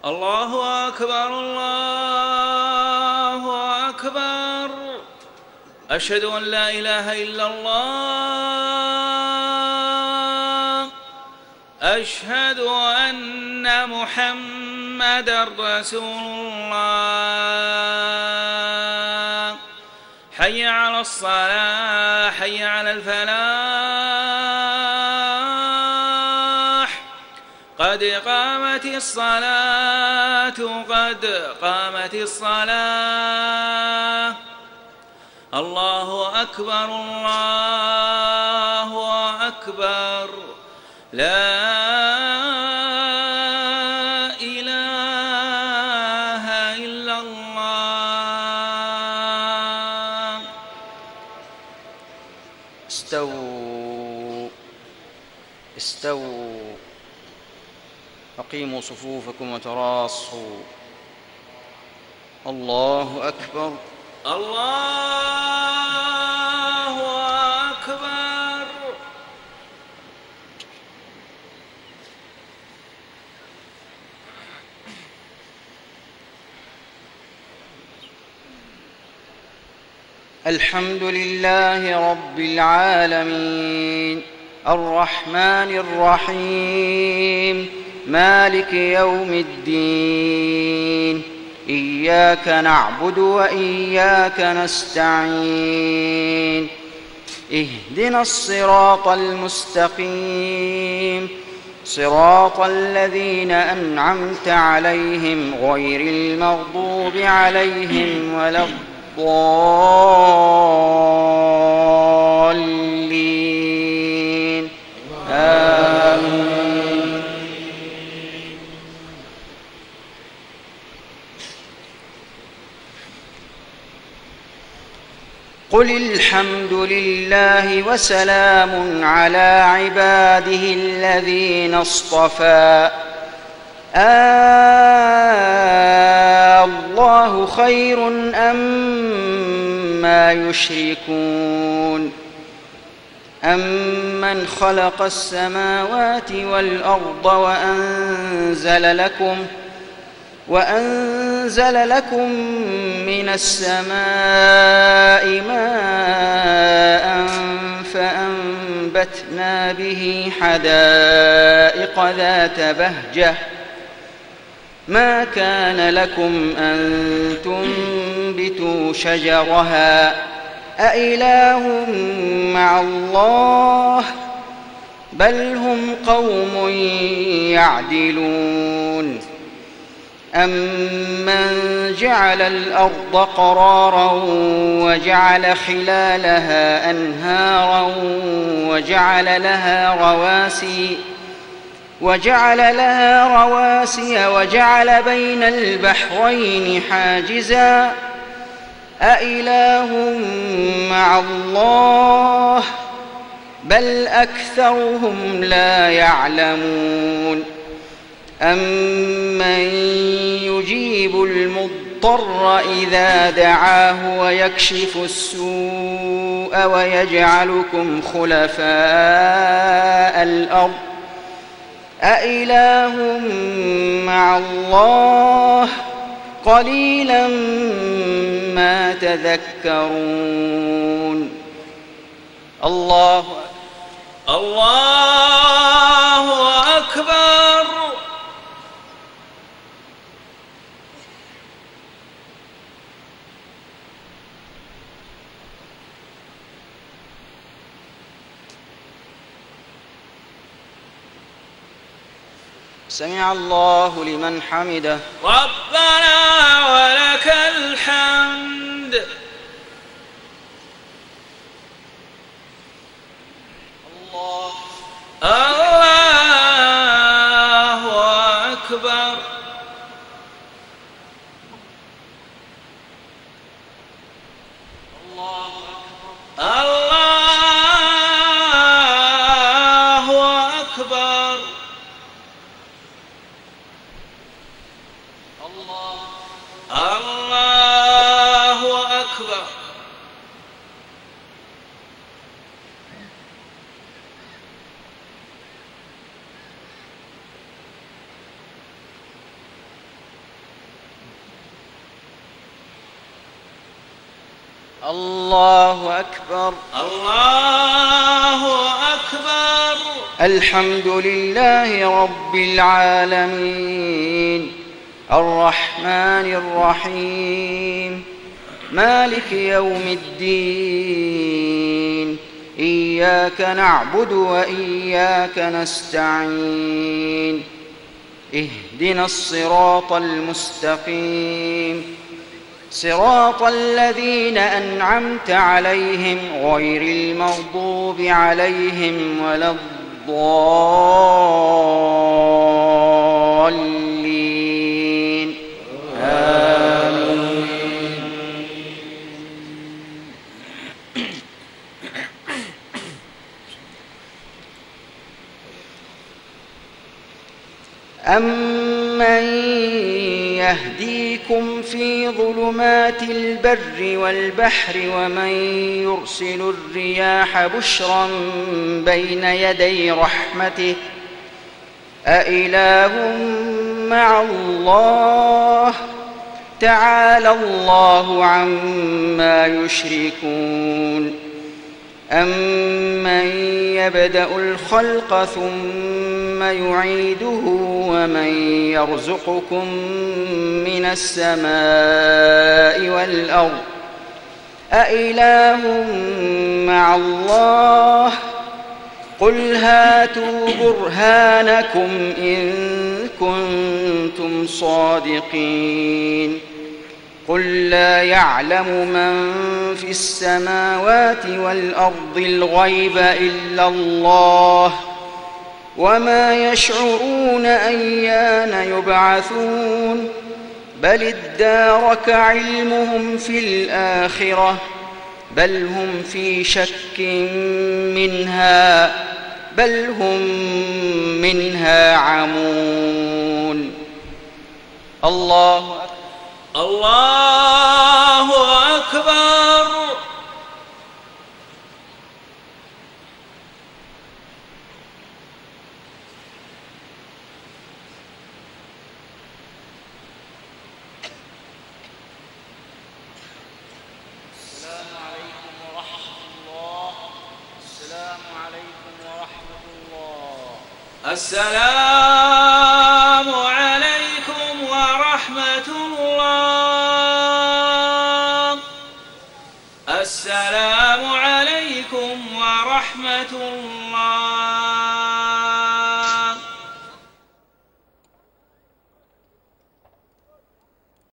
الله أكبر الله أكبر. أشهد أن لا إله إلا الله. أشهد أن محمدًا رسول الله. حي على الصلاة حي على الفلاح. قد قامت الصلاة قد قامت الصلاة. الله أكبر الله أكبر. لا إله إلا الله. استووا استووا. أقيموا صفوفكم وتراصوا. الله أكبر الله أكبر. الحمد لله رب العالمين الرحمن الرحيم مالك يوم الدين. إياك نعبد وإياك نستعين. اهدنا الصراط المستقيم صراط الذين أنعمت عليهم غير المغضوب عليهم ولا الضالين. آمين. قل الحمد لله وسلام على عباده الذين اصطفى. الله خير أما يشركون. أمن خلق السماوات والأرض وأنزل لكم من السماء ماء فأنبتنا به حدائق ذات بهجة. ما كان لكم أن تنبتوا شجرها أإله مع الله بل هم قوم يعدلون. أمن جعل الأرض قرارا وجعل خلالها أنهارا وجعل لها رواسي وجعل بين البحرين حاجزا أإله مع الله بل أكثرهم لا يعلمون. أمن يجيب المضطر إذا دعاه ويكشف السوء ويجعلكم خلفاء الأرض أإله مع الله قليلا ما تذكرون. الله أكبر. سمع الله لمن حمده. ربنا ولك الحمد. الله أكبر. الله أكبر. الله أكبر. الله أكبر. الله أكبر. الحمد لله رب العالمين الرحمن الرحيم مالك يوم الدين إياك نعبد وإياك نستعين اهدنا الصراط المستقيم صراط الذين أنعمت عليهم غير المغضوب عليهم ولا الضالين آمين. أمن يهديكم في ظلمات البر والبحر ومن يرسل الرياح بشرا بين يدي رحمته أإله مع الله تعالى الله عما يشركون. أمن يبدأ الخلق ثم يعيده ومن يرزقكم من السماء والأرض أإله مع الله قل هاتوا برهانكم إن كنتم صادقين. قل لا يعلم من في السماوات والأرض الغيب إلا الله وما يشعرون أيان يبعثون بل ادارك علمهم في الآخرة بل هم في شك منها بل هم منها عمون. الله أكبر. الله أكبر. السلام عليكم ورحمة الله. السلام عليكم ورحمة الله. السلام عليكم ورحمة الله. السلام عليكم ورحمة الله.